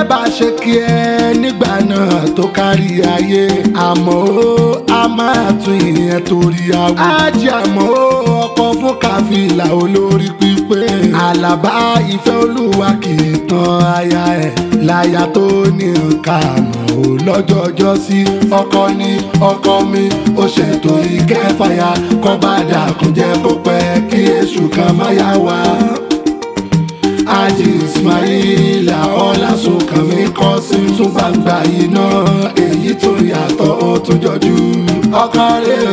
bá ṣe kí ẹ nígbà náà tó kárí ayé àmọ́ a máa tún ìyẹn torí àwọ̀. Ájì àmọ́ ọkọ̀ fún Kàfílà olórí pípé. Àlàbá ìfẹ́ Olúwa kì í tán aya ẹ̀ láya tó ní nǹkan àmọ́ ò lọ́jọ́jọ́ sí. Ọkọ ni ọkọ mi ó ṣètò ìkẹfàyà kọ́ bá dàkún jẹ́ kó pẹ́ kí èṣù kan má yá wa. Ájì Ismaila Ọlásùnkànmí kọ́ sí tún gbangba yìí náà èyí tó yàtọ̀ ó tún jọjú ọkọ rẹ̀.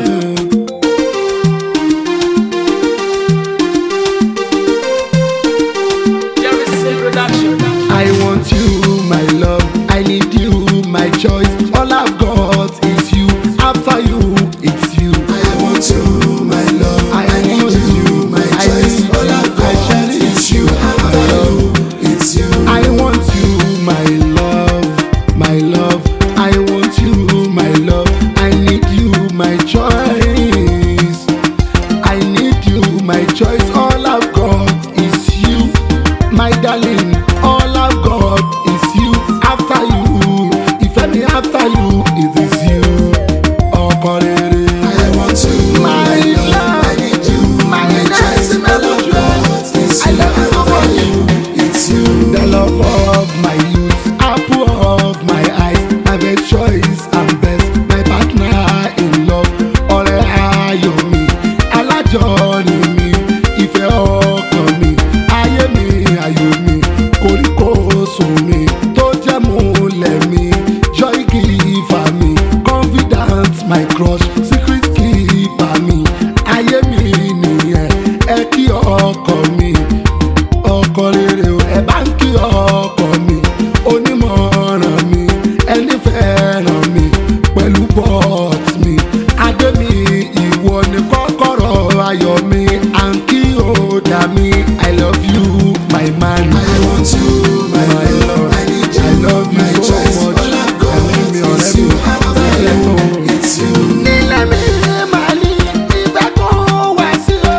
I want you, my love. I need you, my choice. All I've got is you. After you, it's you. I want you, my love. I need you, my choice. All I've got is you. After you, it's you. I want you, my love, my love. I want you, my love. I need you, my choice. I need you, my choice. All I've got is you, my darling. All I've got is you. After you, if any after you, it is you. Ọkọ rere. I want you, my love. I need you, my choice. All I've got is you. I love you so After much. you, it's you. The love of my youth, apple of my eyes, my best choice and best, my partner in love. Ọ̀rẹ́ ayọ̀ mi, alájọni mi, ìfẹ́ ọkàn mi, ayé mi, ayọ̀ mi, koríkòsùn mi, tó jẹ́ múlẹ̀ mi, joy giver mi, confidant my crush, secret keeper mi, ayé mi nìyẹn, ẹ kí ọkọ mi. Ọkọ rere o ẹ bá ń kí ọkọ mi onímọ̀ràn mi ẹni fẹ́ràn mi pẹ̀lú bọ́ọ̀t mi adé mi ìwọ ni kọ́kọ́rọ́ ayọ̀ mi à ń kí òdà mi I love you my man. I want you, my love. I need you, I love you my so choice. much. All I've got mi is ọ̀rẹ́ you. mi After you, it's you. nílẹ̀ mi máa ní ìfẹ́ kan wá sí o.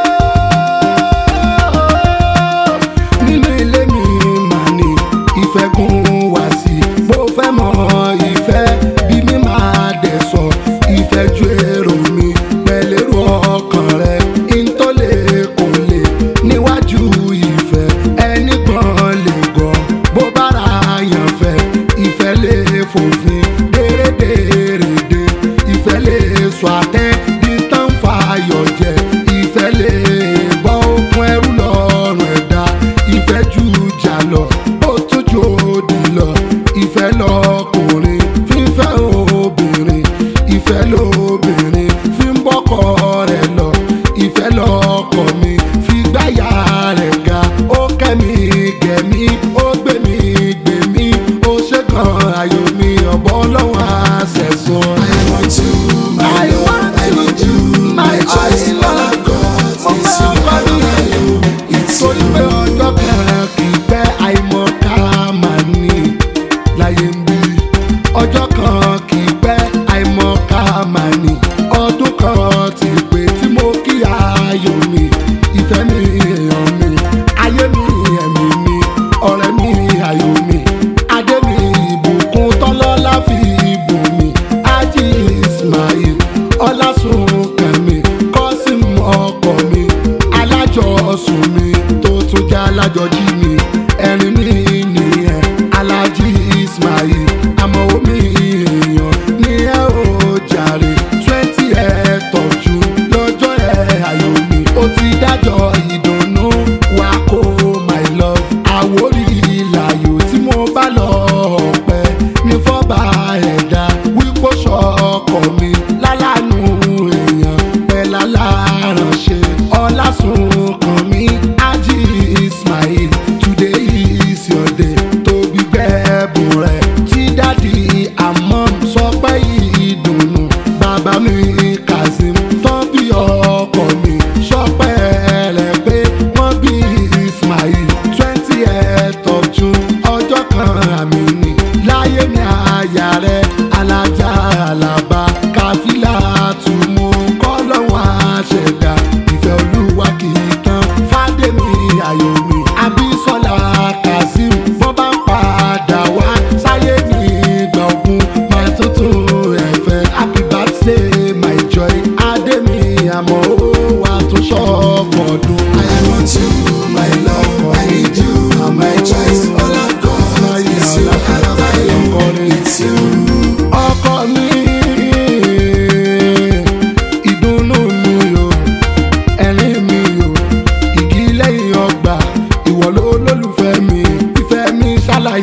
Nínú ilé mi máa ní ìfẹ́ kan wá sí. Mo fẹ́ mọ ìfẹ́ bí mi máa dẹ̀ sọ. Ìfẹ́ ju èrò mi pẹ̀lú ọkàn rẹ̀. Ìntọ́lé kò lè níwájú ìfẹ́. Ẹni gbọ́n lè gọ̀ bó bá ra yàn fẹ́. Ìfẹ́ lè fòfin dérédérédé. Ìfẹ́ lè sọ àtẹ́ bí tán fa ayọ̀ jẹ. Ìfẹ́ lè bọ́ okùn ẹrú lọ́rùn ẹ̀dá. Ìfẹ́ ju ìjà lọ, ó tún ju òdì lọ. Ìfẹ́ lọkùnrin fífẹ́ obìnrin. Ìfẹ́ lobìnrin fi ń bọ́kọ rẹ̀ lọ. Ìfẹ́ lọkọ mi fi gbáyà rẹ̀ ga. Ó kẹ́mi gẹ̀mí, ó gbẹ̀mí gbẹ̀mí. Ó ṣe kan ayọ̀ mi ọ̀bọ ọlọ́run àṣẹ̀sùn. I want you, my love. I need you, my choice. All I've got is you. After you, it's you. Torí pé ọjọ́ kan kì í pẹ́ àìmọ̀ ká máa ní láyé ń bí.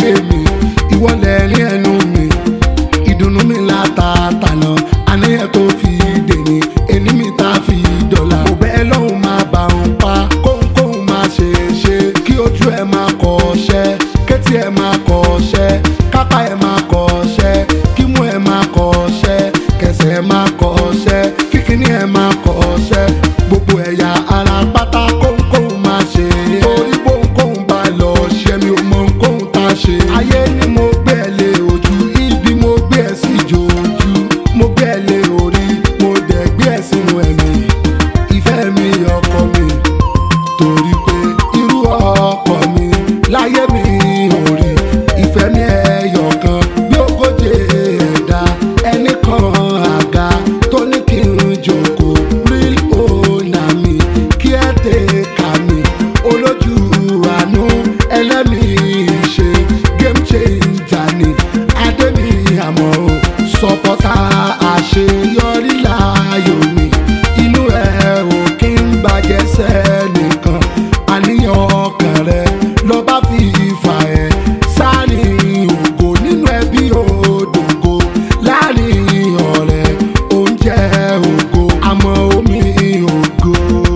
ayé mi ìwọ lẹ́rìn ẹnu mi ìdùnnú mi látàtànà àníyàn tó fi dèní ẹni mi tá fi dọ̀là mo bẹ́ẹ̀ lọ́hùn máa bá òun pa kóhunkóhun máa ṣe kí ojú ẹ máa kọ́ṣẹ́ kétí ẹ máa kọ́ṣẹ́ kápá ẹ máa kọ́ṣẹ́ kímú ẹ máa kọ́ṣẹ́ kẹsẹ̀ ẹ máa kọ́ṣẹ́ kíkíní ẹ máa kọ́ṣẹ́ gbogbo ẹ̀yà ara pátá kóhunkóhun máa ṣe torí kóhunkóhun bá lọ ṣe mi ò mọ kóhun tá a ṣe ayé ni mo gbé ẹ lé ojú ibi mo gbé ẹ sí jòjú mo gbé ẹ lé orí mo dẹ̀ gbé ẹ sínú ẹ̀mí ìfẹ́ mi ọkọ mi torí pé irú ọkọ mi láyé mi ò rí ìfẹ́ mi ẹyọ kan bí ogójì ẹ̀dá ẹnì kan àga tó ní kí n jókòó real owner mi kí ẹ tẹ̀ka mi olójú àánú ẹlẹ́mìí ṣe game changer ni adé mi àmọ́ o sọpọ́tà àṣeyọrí láàyò mi inú ẹ̀ ò kí n bàjẹ́ sẹ́nìkan àníyàn ọkàn rẹ lọ bá fi fà ẹ́ sáàrin ògo nínú ẹbí òdògo láàrin ọ̀rẹ́ oúnjẹ ògo àmọ́ omi ògo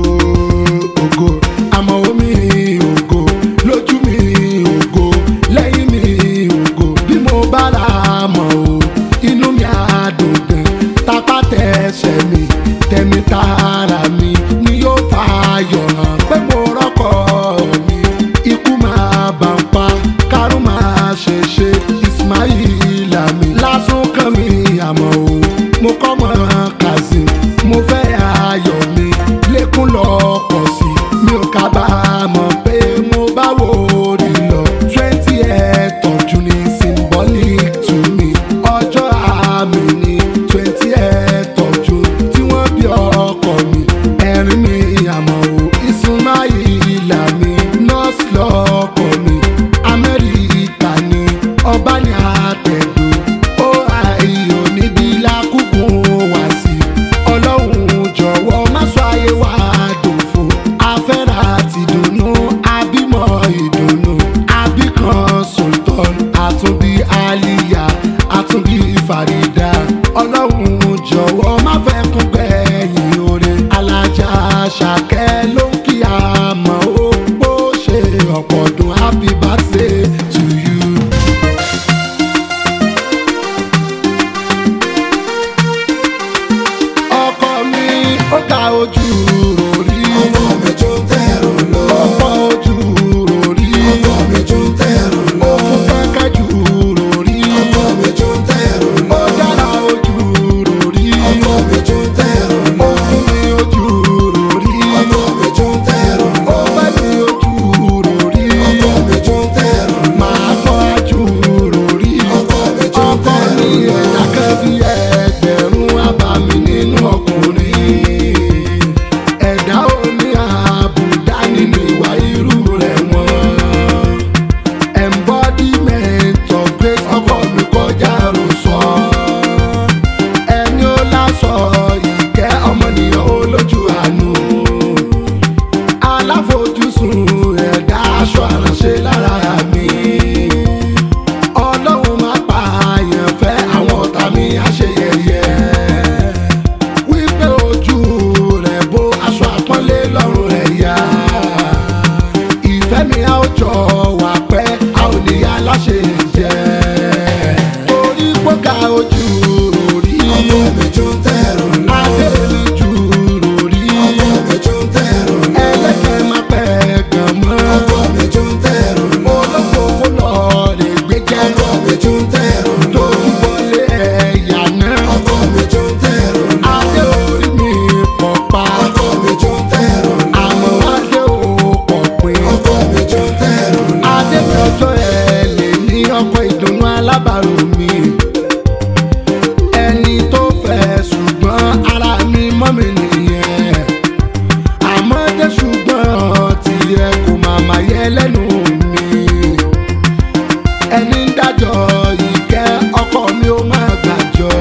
ògo àmọ́ omi ògo lójú mi ògo lẹ́yìn mi ògo bí mo bá ra mọ̀ o inú mi á dùn gan tapá tẹsẹ̀ mi tẹ̀mí tara mi ni yóò fààyọ̀ hàn pé mo rọ́kọ̀ mi ikú máa bà ń pa kárùn máa ṣèṣe Ismaila mi lásán kan mi àmọ́ o mo kọ́ mọ́ Kazeem mo fẹ́ ayọ̀ mi lékún lọ́pọ̀ sí mi ò kábàámọ̀ pé mo bá wò rí lọ 20th of June is symbolic to me ọjọ́ àmì ni 20th of June tí wọ́n bí ọkọ mi ẹ̀rín mi àmọ́ o Ismaila mi nọ́ọ̀sì lọ́kọ mi Amẹ́ríkà ni ọba ní àtẹ̀dọ́ ó àìyò níbi lákùkùn wá sí ọlọ́run jọ̀wọ́ má sọ ayé wa dòfo afẹ́ra ti dùnnú abímọ ìdùnnú abíkan Sultan àtúnbí Aliya àtúnbí Farida ọlọ́run jọ̀wọ́ má fẹ́ kún gbẹ̀yìn oore alájà Ṣàkẹ́ ló ń kí a mọ̀ ó bó ṣe ọ̀pọ̀ ọdún happy birthday to you. ọkọ mi ó ga ojú ròrí ọkọ mi jó tẹ̀rù lọ. ọkọ ojú ròrí ọkọ mi jó tẹ̀rù lọ. òkun kẹ́kẹ́ jù ròrí ọkọ mi jó tẹ̀rù lọ. ó dára ojú ròrí ọkọ mi jó tẹ̀rù lọ. òkun mi ojú ròrí ọkọ mi jó tẹ̀rù lọ. ó fẹ́ mi ojú ròrí ọkọ mi jó tẹ̀rù lọ. máa kọ́ ojú ròrí ọkọ mi jó ọkọ tẹ̀rù mi lọ. ẹ̀dá kan bí ẹgbẹ̀rún àbámi nínú ọkùnrin ẹ̀dá oní àbùdá nínú ìwà irú rẹ̀ wọ́n embodiment of grace ọkọ mi kọjá àròsọ ẹni ó láṣọ ìkẹ́ ọmọnìyàn olójú àánú aláfojúsùn ẹ̀dá aṣọ àránṣẹ́ lára mi ọlọ́run má pa àyànfẹ́ àwọn ọ̀tá mi àṣeyẹyẹ wípé ojú rẹ̀ bó aṣọ àpọ́nlé lọ́rùn rẹ̀ yá ìfẹ́ mi á ó jọ wà pẹ́ a ò ní yá láṣẹ jẹ́ torí gbọ́gà ojú ròrí ọkọ mi jó tẹ̀rù lọ. adé mi jù ròrí ọkọ mi jó tẹ̀rù lọ. ẹlẹ́kẹ̀ má pẹ́ gàn mọ́ ọkọ mi jó tẹ̀rù lọ. olófòfó lọ lè gbé jẹ́ ọkọ mi jó tẹ̀rù lọ. tó ń wọlé ẹ̀yà náà ọkọ mi jó tẹ̀rù lọ. adé orí mi pọ̀ pa ọkọ mi jó tẹ̀rù lọ. àmọ́ adé ò pọ̀ pé ọkọ mi jó tẹ̀rù lọ. adé mi ọjọ́ ẹ̀ lè ní ọkọ̀ ìdùnnú alábàárò mi ẹni tó fẹ́ ṣùgbọ́n ara mi mọ́ mi nìyẹn àmọ́ dé ṣùgbọ́n tiẹ̀ kò màmá yẹ lẹ́nu mi ẹni ń dájọ́ ìkẹ́ ọkọ mi ó má gbàjọ́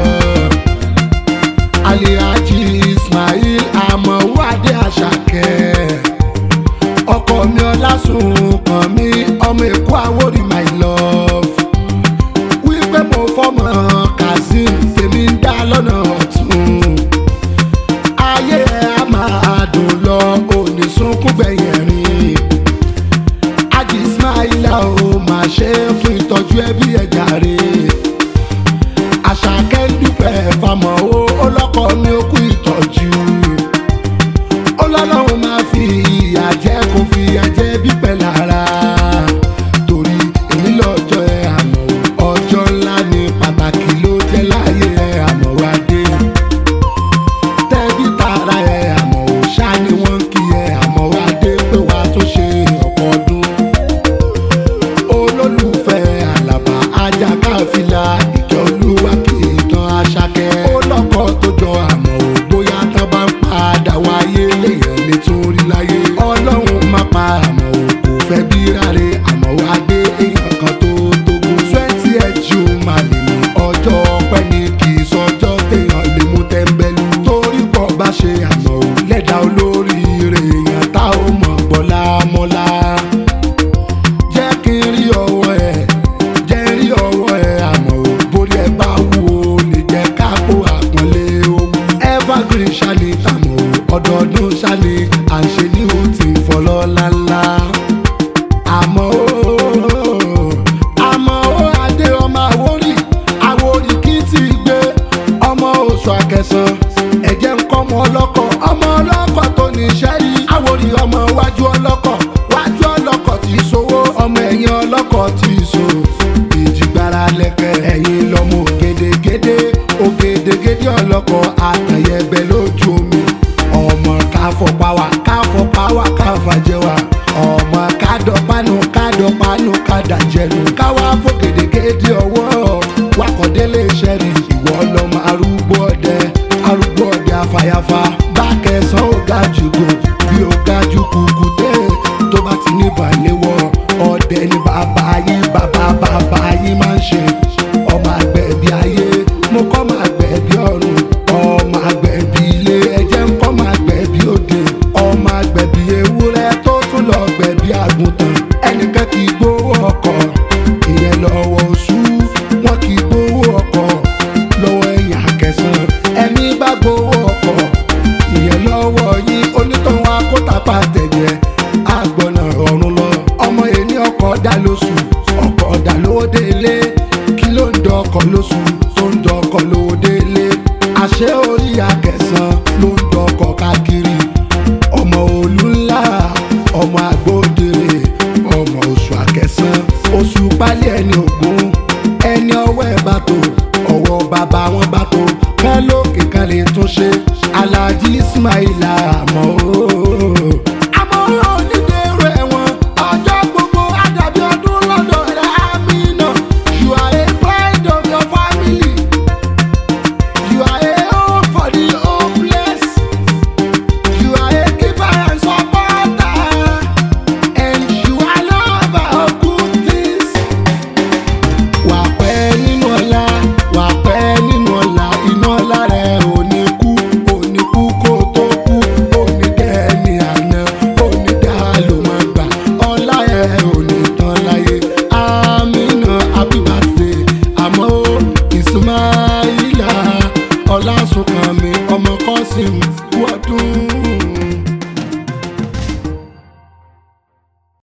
Alhaji Ismail Àmọ̀wó Adé Àṣàkẹ́ ọkọ mi Ọlásùnkàn mi ọmọ Èkó Àwórì my love bí ẹja rè Àṣàkẹ́ ń dúpẹ́ fàmọ́ ó lọ́kọ mi ó kú ìtọ́jú Ọlọ́run máa fi ìyà jẹ kó fi ìyà jẹ bípẹ́ lára torí èmi lọ́jọ́ ẹ àmọ́ ọjọ́ ńlá ni pàtàkì ló jẹ́ láyé ẹ àmọ́ wá dé tẹ́bí tara ẹ àmọ́ ṣá ni wọ́n ń kí ẹ àmọ́ wá dé pé wàá tó ṣe ọ̀pọ̀ ọdún olólùfẹ́ Àlàbá Ajákáfìlà ìkẹ́ Olúwa kì í tán Àṣàkẹ́ ó lọ́kọ tó jọ àmọ́ bóyá tán bá ń padà wáyé léèyàn lè tún rí láyé Ọlọ́run má pa àmọ́ kò fẹ́ bí ráre àmọ́ wá dé èèyàn kan tó tógun 20th June máa lè ní ọjọ́ ọpẹ́ ní kì í sọjọ́ téèyàn lè mú tẹ́ńbẹ́lú torí pọ̀ bá ṣe àmọ́ lẹ́dà olóríire èèyàn tá ò mọ̀ bọ́lá mọ́lá jẹ́ kí n rí ọwọ́ ẹ̀ jẹ́ rí ọwọ́ ẹ̀ àmọ́ bórí ẹ bá wù ó lè jẹ́ kápò àpọ́nlé owó evergreen ṣáni tàmọ́ ọdọọdún ṣáni à ń ṣe ní òtí fọlọ́lá ńlá àmọ́ adé ọmọ Àwórì kí ti gbé ọmọ Oṣù Akẹsàn ẹ̀jẹ̀ ń kọ́ ọmọ ọlọ́kọ̀ tó ní iṣẹ́ yìí Àwórì ọmọ wájú ọlọ́kọ̀ tí í sowó ọmọ ẹ̀yìn ọlọ́kọ̀ tí í so ìjìgbára lẹ́kẹ̀ ẹ̀yìn lọ́mọ ògèdègèdè ọlọ́kọ̀ àtàyẹ̀bẹ̀ lójú omi ọmọ káfọ́ páwà káfàjẹwà ọmọ kádọ̀pánu kádàjẹnu káwá fògèdègèdè ọwọ́ wakọ̀délé ṣẹ́rí ìwọ lọ́mọ arúgbó ọdẹ afáyáfá bákẹ́sán ó ga jùgò bí ó ga jù kùkùté tó bá ti ní balẹ̀wọ̀ ọdẹ ní bàbá yín máa ń ṣe ọmọ àgbẹ̀ bí ayé mo kọ́ máa gbẹ̀ bí ọ̀run ọmọ àgbẹ̀ bí ilé ẹ̀jẹ̀ ń kọ́ máa gbẹ̀ bí òde ọmọ àgbẹ̀ bí ewúrẹ́ tó tún lọ gbẹ̀ bí àgùntàn ẹnìkan kì í gbowó ọkọ̀ ìyẹn lọ́wọ́ oṣù wọn kì í gbowó ọkọ̀ lọ́wọ́ ẹ̀yìn Àkẹsàn ẹni bá gbowó ọkọ̀ ìyẹn lọ́wọ́ yín onítọ̀hún akótapá tẹ̀jẹ̀ àgbọ̀nà ọ̀run lọ ọmọ ẹni ọkọ̀ dá lóṣù ọkọ̀ dá lówó délé kí ló ń dọkọ̀ lóṣù tó ń dọkọ̀ lówó délé àṣẹ orí Àkẹsàn